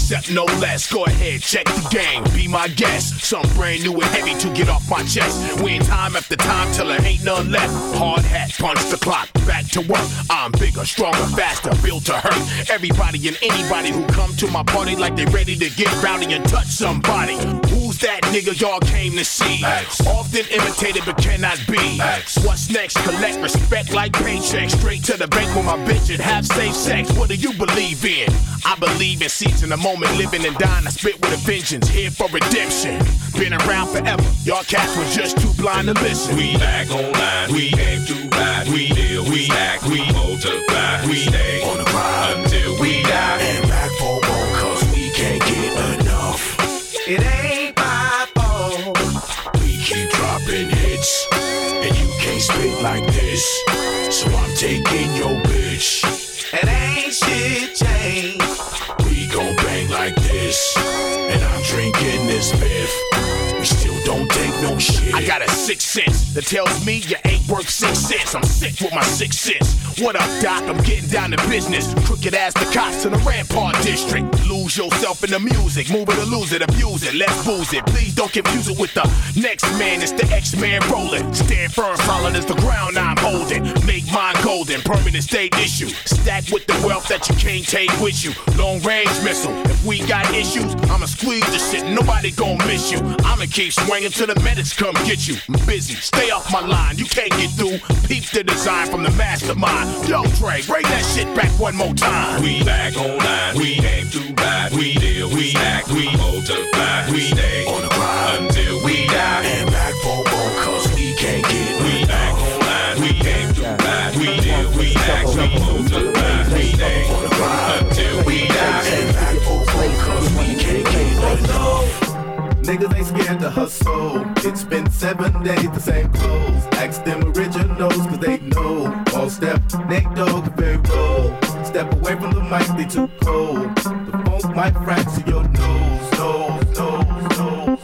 except no less. Go ahead, check the game, be my guest. Something brand new and heavy to get off my chest. Win time after time till there ain't none left. Hard hat, punch the clock, back to work. I'm bigger, stronger, faster, built to hurt. Everybody and anybody who come to my party like they ready to get rowdy and touch somebody. Who's that nigga y'all came to see? X. Often imitated but cannot be. X. What's next? Collect respect like paychecks. Straight to the bank with my bitch and have safe sex. What do you believe in? I believe in seizing the moment, living and dying. I spit with a vengeance, here for redemption. Been around forever, y'all cats were just too blind to listen. We back online, we aim to ride, we deal, we act, we multiply, we stay on the grind until we die. And back for more, cause we can't get enough. It ain't my fault. We keep dropping hits, and you can't spit like this. So I'm taking your bitch. It ain't shit changed. We gon' bang like this, and I'm drinking this biff. We still don't take no shit. I got a sixth sense that tells me you ain't worth 6 cents. I'm sick with my 6 cents. What up, Doc? I'm getting down to business. Crooked as the cops in the Rampart District. Lose yourself in the music. Move it or lose it, abuse it. Let's booze it. Please don't confuse it with the next man. It's the X-Man rolling. Stand firm, solid as the ground I'm holding. Make mine golden, permanent state issue. Stack with the wealth that you can't take with you. Long range missile. If we got issues, I'ma squeeze the shit. Nobody gon' miss you. I'ma keep swinging till the medics come get you. I'm busy. Stay off my line. You can't get through. Peep the design from the mastermind. Yo, Dre, bring that shit back one more time. We back online, we aim to ride, we deal, we act, we multiply, we stay on the grind until we die. And back for more, cause we can't get we back online, we aim to ride, we deal, we act, we multiply, we stay on the grind until we die. And back for more, cause we can't get enough. Niggas ain't scared to hustle. It's been 7 days, the same clothes. Ask them originals, cause they know. All step, Nate Dogg, very roll. Step away from the mic, they too cold. The funk might fracture your nose, nose, nose, nose.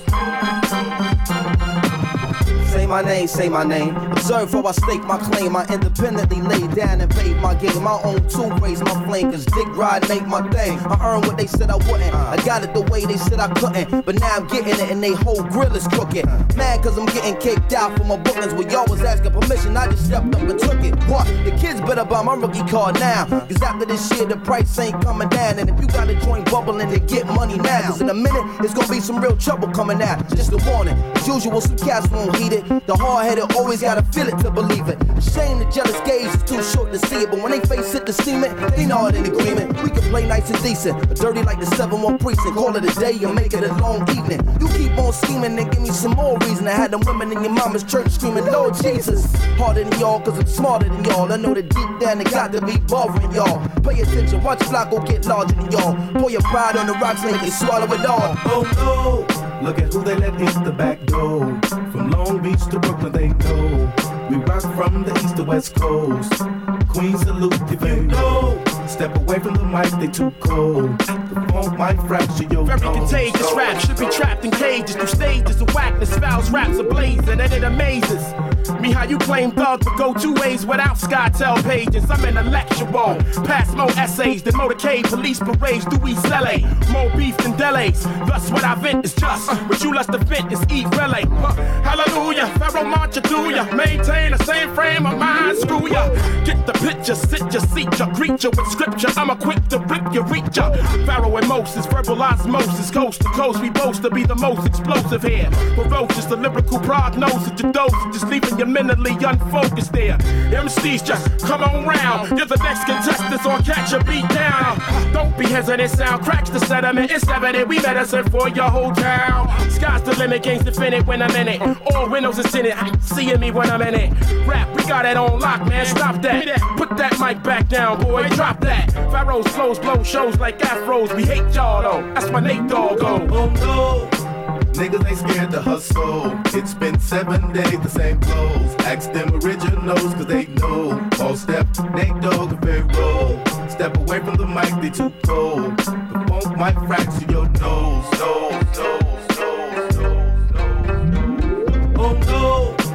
Say my name. Observe how I stake my claim. I independently lay down and paid my game. My own tune raise my flame, cause dick ride ain't my thing. I earned what they said I wouldn't. I got it the way they said I couldn't. But now I'm getting it and they whole grill is crooked. Mad cause I'm getting kicked out for my bookings. When y'all was asking permission, I just stepped up and took it. What? The kids better buy my rookie card now. Cause after this year, the price ain't coming down. And if you got a joint bubbling, then get money now. Cause in a minute, it's gonna be some real trouble coming out. Just a warning. As usual, some cats won't heed it. The hard-headed always gotta feel it to believe it. Shame the jealous gaze is too short to see it. But when they face it to steam it, they know it in agreement. We can play nice and decent, but dirty like the 7-1 precinct. Call it a day and make it a long evening. You keep on scheming and give me some more reason to have them women in your mama's church screaming, Lord Jesus. Harder than y'all, cause I'm smarter than y'all. I know that deep down they got to be bothering y'all. Pay attention, watch Flacco get larger than y'all. Pour your pride on the rocks, make it swallow it all. Oh no, look at who they let in the back door. From Long Beach to Brooklyn, they know. We rock from the east to west coast. Queen salute if you know. Step away from the mic, they too cold. The funk might fracture your very nose. Contagious rap should be trapped in cages. Through stages of whackness, fouls, raps ablazing, and it amazes me how you claim thugs but go 2 ways without SkyTel pages. I'm in a lecture bowl, pass more essays than motorcade, police parades through East LA. More beef than delays, thus what I vent is just what you lust to vent is eat relay. Hallelujah, Pharaoh march you through ya, maintain the same frame of mind, screw ya. Get the picture, sit ya, seat ya, greet ya with scripture. I'm quick to rip ya, reach ya. Pharaoh and Moses, verbal osmosis, coast to coast. We boast to be the most explosive here. Ferocious, the lyrical prognosis, your dose, just leaving you mentally unfocused there. MCs just come on round. You're the next contestants on Catch a Beat Down. Don't be hesitant, sound cracks the sediment. It's evident we medicine for your whole town. Sky's the limit, game's definitive when I'm in it. All windows is tinted, seeing me when I'm in it. Rap, we got it on lock, man, stop that. Put that mic back down, boy, drop that. Pharaoh's flows blow shows like afros. We hate y'all though, that's my Nate Dogg go. Oh no, niggas ain't scared to hustle. It's been 7 days, the same clothes. Ask them originals, cause they know. All step, Nate Dogg, very roll. Step away from the mic, they too cold. The funk might fracture your nose, nose, nose, nose, nose, nose. Oh no,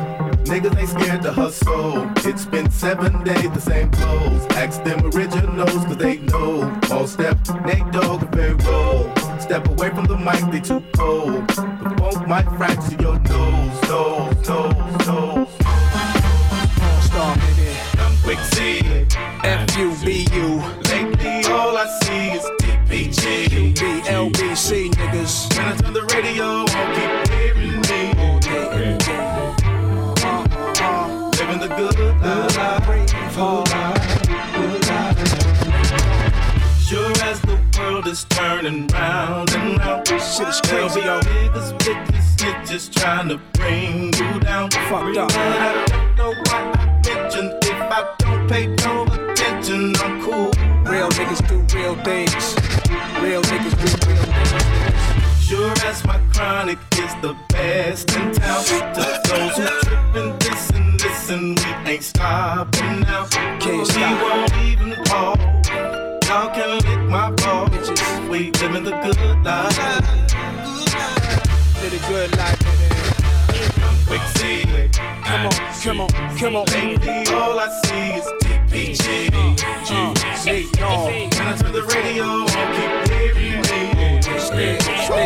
Niggas ain't scared to hustle. It's been 7 days, the same clothes. Ask them originals, cause they know. All step, Nate Dogg, and very roll. Step away from the mic, they too cold. The funk might fracture your nose, nose. Star, baby. I'm Quick C. F-U-B-U. Lately, all I see is DPG. B-L-B-C, niggas. When I turn the radio on, keep hearing me. Living the good life. Sure as the world is turning round and round. Shit is crazy, yo. Niggas, bitches, snitches trying to bring you down. Fucked up. I don't know why I mention if I don't pay no attention, I'm cool. Real niggas do real things. Real niggas do real things. Sure as my chronic is the best in town. To those who trippin', listen, we ain't stopping now. Can't stop. We won't even call. Y'all can lick my balls. Bitches, we living the good life. Live the good life, baby. Quick C. Come on. Lately, all I see is DPG. When I turn the radio on, keep hearing me. Stay.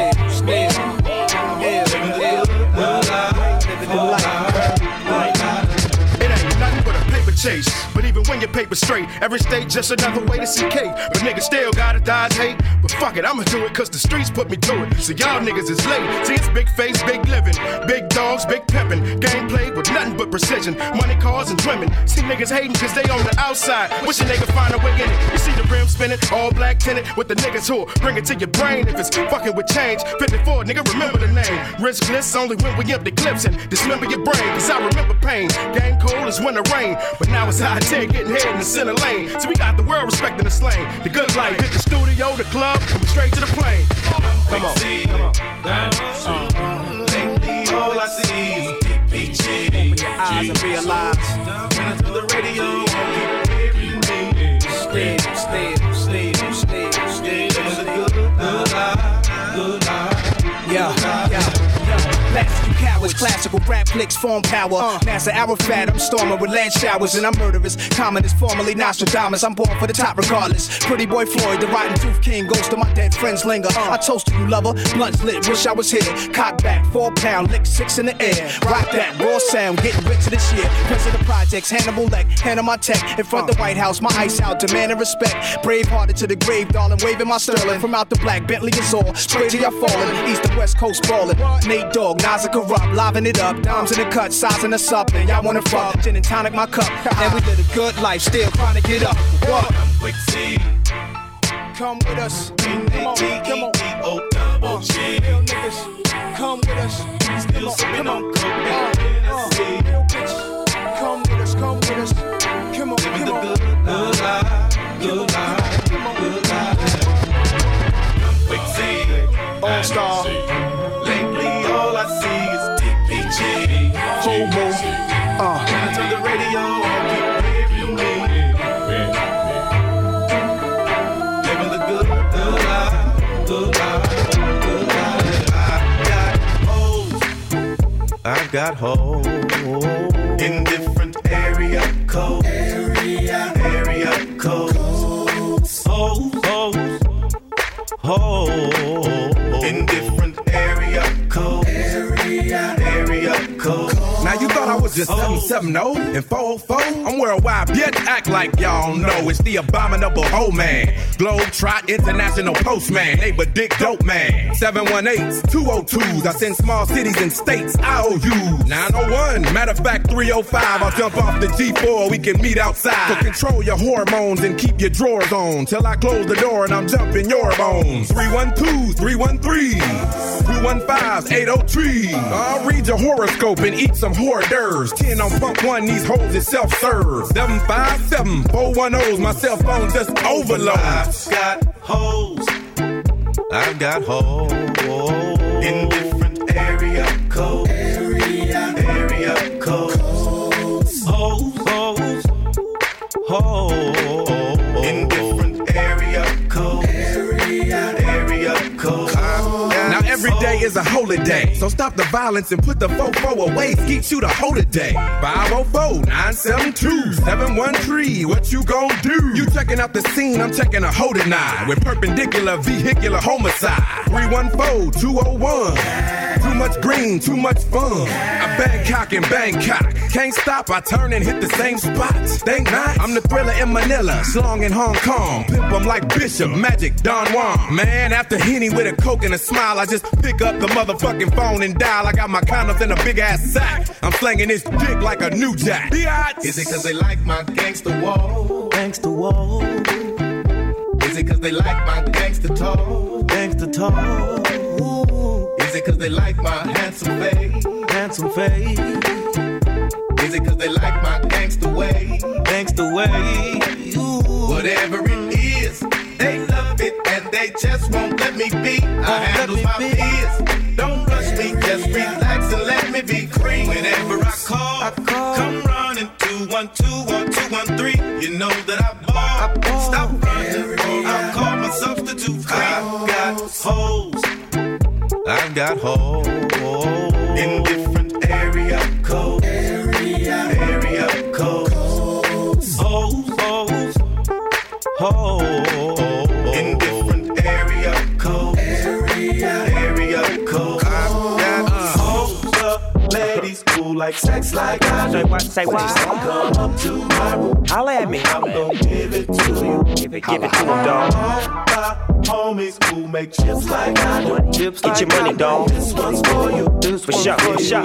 Living the good life. It ain't nothing but a paper chase. But even when your paper's straight, every state just another way to see cake. But niggas still gotta dodge hate. But fuck it, I'ma do it cause the streets put me to it. So y'all niggas is late. See, it's big face, big living. Big dogs, big pimpin'. Game played with nothing but precision. Money, cars, and women. See niggas hating cause they on the outside. Wishing they could find a way in it. You see the rim spinning, all black tinted. With the niggas who bring it to your brain if it's fucking with change. 54, nigga, remember the name. Riskless only when we empty clips and dismember your brain. Cause I remember pain. Game cold as winter rain. But now it's high tech, getting head in the center lane. So we got the world respecting the slang. The good life, hit the studio, the club, and we straight to the plane. Come on. Lately, all I see is DPG. Open your eyes and realize. When I turn the radio on, keep hearing me. Stay. Living the good life. Yeah. Last you cowards, classical rap clicks, form power. Master Arafat, I'm storming with land showers and I'm murderous. Communist, formerly Nostradamus, I'm born for the top regardless. Pretty boy Floyd, the rotten tooth king, ghost of my dead friends linger. I toast to you, lover, blunts lit, wish I was here. Cock back, 4 pound, lick 6 in the air. Rock that raw sound, getting richer this year. President projects, Hannibal Leck, hand on my tech. In front the White House, my ice out, demanding respect. Bravehearted to the grave, darling, waving my sterling. From out the black, Bentley is all, straight to your falling. East and West Coast ballin'. Nate Dogg, Nas and Corrupt, liven it up. Dimes in the cut, sizing us up. And y'all wanna fuck, gin and tonic my cup. And we live a good life, still trying to get up. What? Quick C. Come with us. Come on. N-A-T-E-E-O-double-G. Real niggas, come with us. Still sipping on coke and Hennessy. Real bitch, come with us. Come on. Living the good life. Good life. Quick C. All Star. Lately, all I see is DPG. Homo. When I turn the radio on, keep hearing me. Living the good life. I've got hoes in different area codes. In different area codes. Now you thought I was just 770 and 404? I'm worldwide, bitch, act like y'all know. It's the abominable hoe man. Globetrot International Postman. Neighbor Dick Dope Man. 718s, 202s. I send small cities and states IOUs. 901, matter of fact 305. I'll jump off the G4, we can meet outside. So control your hormones and keep your drawers on till I close the door and I'm jumping your bones. 312s, 313s, 215s, 803. I'll read your horoscope and eat some hors d'oeuvres. 10 on pump 1, these hoes is self-serve. 757 410s, my cell phone just overloads. I've got hoes in different area codes. Hoes in different area codes. Now every day is is a holy day. So stop the violence and put the fofo away. Skeet you to hold it day. 504-972-713. What you gon' do? You checking out the scene, I'm checking a holding eye. With perpendicular vehicular homicide. 314-201. Too much green, too much fun. I Bangkok and Bangkok. Can't stop, I turn and hit the same spots. Think not, I'm the thriller in Manila. Slong in Hong Kong. Pimp 'em like Bishop, Magic, Don Juan. Man, after Henny with a Coke and a smile, I just pick up the motherfucking phone and dial. I got my condoms in a big ass sack. I'm slanging this dick like a new jack. Is it cause they like my gangster wall? Gangsta wall. Is it cause they like my gangster talk? Gangsta talk. Is it cause they like my handsome face? Handsome face. Is it cause they like my gangster way? Gangsta way. Whatever it is, they love it and they just won't let me be. I handle my biz. Don't rush me, just relax and let me be free. Whenever I call, come running 212 or 213. You know that I ball. Stop running, I'll call my substitute free. I've got holes in different area codes. Area codes. Holes in different area codes. Area codes. I've got holes up, ladies cool like sex like I do. Say what? Come up to my room. Holla at me. I'm gon' give it to you. Give it to him, dog. Homies who make chips like I do. Chips, get your money, dog. This one's for you. This for sure, for sure.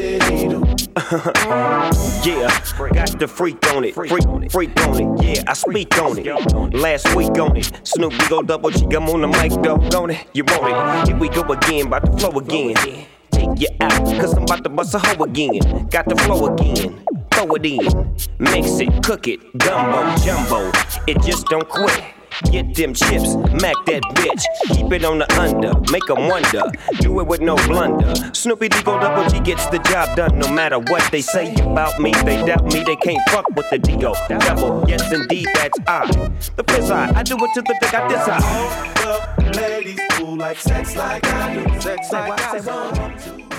Yeah, got the freak on it. Freak on it. Yeah, I speak on it. Last week on it. Snoop, we go double G. I'm on the mic, dog. On it. You want it? Here we go again. About to flow again. Take you out, cause I'm about to bust a hoe again. Got the flow again. Throw it in. Mix it, cook it. Gumbo, jumbo. It just don't quit. Get them chips, mac that bitch. Keep it on the under, make them wonder. Do it with no blunder. Snoopy D go double G gets the job done. No matter what they say about me, they doubt me. They can't fuck with the D-O double. Yes, indeed, that's I. The flip side, I do it to the they got this eye. Ladies cool like sex like I do. Sex like I do.